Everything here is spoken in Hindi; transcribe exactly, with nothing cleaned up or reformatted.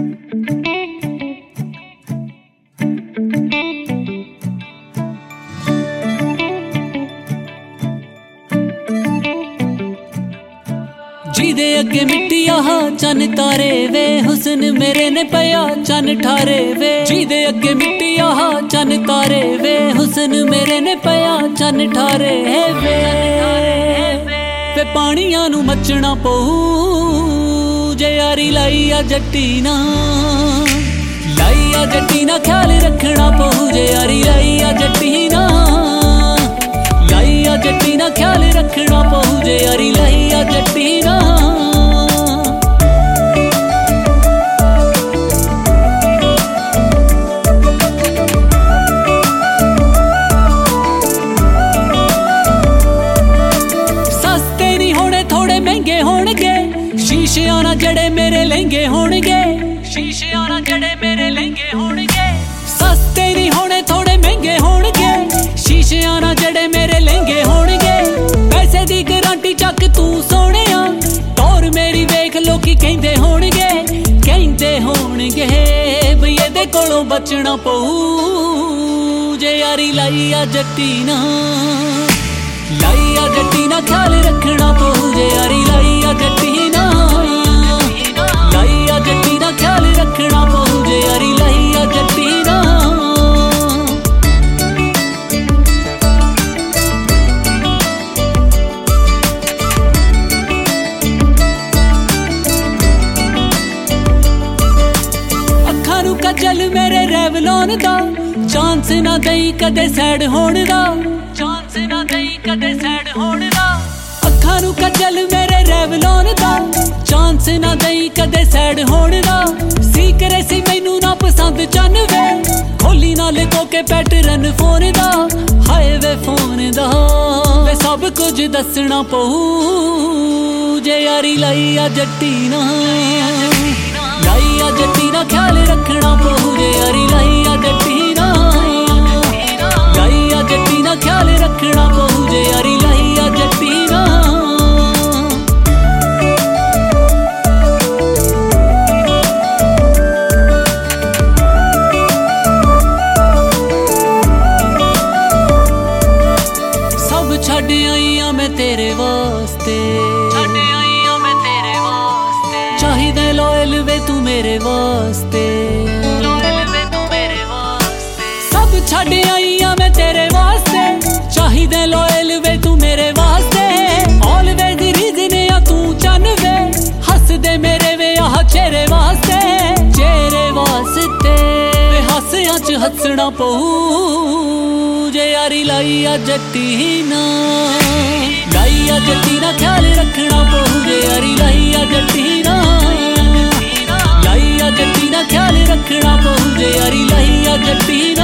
जिदे अगे मिट्टिया चन तारे वे हुस्न मेरे ने पया चन ठारे वे। जिदे अगे मिट्टिया चन तारे वे हुस्न मेरे ने पया चन ठारे वे। वे पानिया नू मचना पऊ जे यारी लाई आ जट्टी ना, लाई आ जट्टी ना ख्याल रखना पऊ जे यारी लाई आ जट्टी ना, लाई आ जट्टी ना ख्याल रखना पऊ जे यारी लाई आ जट्टी ना। सस्ते नहीं होने थोड़े महंगे होणगे, शीशे आना जड़े मेरे लहंगे होणगे, शीशे आना जड़े मेरे लहंगे होणगे। सस्ते नहीं होने थोड़े महंगे होणगे, शीशे आना जड़े मेरे लहंगे होणगे। पैसे दी गारंटी चक तू सोने टोर मेरी वेख लोकी कहंदे होणगे, कहंदे होणगे बई एदे कोलों बचना पऊ जे यारी लाई आ जट्टी ना, लाई आ जट्टी ना ख्याल रखना पऊ जे यारी लाई आ जट्टी ना, लाई आ जट्टी ना ख्याल रखना पऊ जे यारी लाई आ जट्टी ना। कजल मेरे रेवलोन दा चांस ना दई कदे सैड होण दा, चांस ना दई कदे सैड होण दा। अखां नू कजल मेरे रेवलोन दा चांस ना दई कदे सैड होण दा। सी करे सी मैनू ना पसंद चन वे, खोली ना लिखो के पैटर्न फोन दा, हाय वे फोन दा। वे सब कुछ दसना पऊ जे यारी लाई आ जट्टी ना, लाई आ जट्टी ना ख्याल रखना पऊ जे यारी लाई आ जट्टी ना, लाई आ जट्टी ना ख्याल रखना पऊ जे यारी लाई आ जट्टी ना। सब छड्ड आई आ मैं तेरे वास्ते, छड्ड आई आ मैं तेरे वास्ते। चाहिदा लॉयल वे तू मेरे वास्ते, लॉयल वे तू मेरे वास्ते। सब छड्ड आई आ मैं तेरे वास्ते, चाहिदा लॉयल वे तू मेरे वास्ते। ऑलवेज रीजन आ तू चन वे, हस दे मेरे वे आह चेहरे वास्ते, चेहरे वास्ते। वे हासियां च हसना पऊ जे यारी लाई आ जट्टी ना, लाई आ जट्टी ना ख्याल रखना पऊ जे यारी लाई आ जट्टी ना, लाई आ जट्टी ना ख्याल रखना पऊ जे यारी लाई आ जट्टी ना।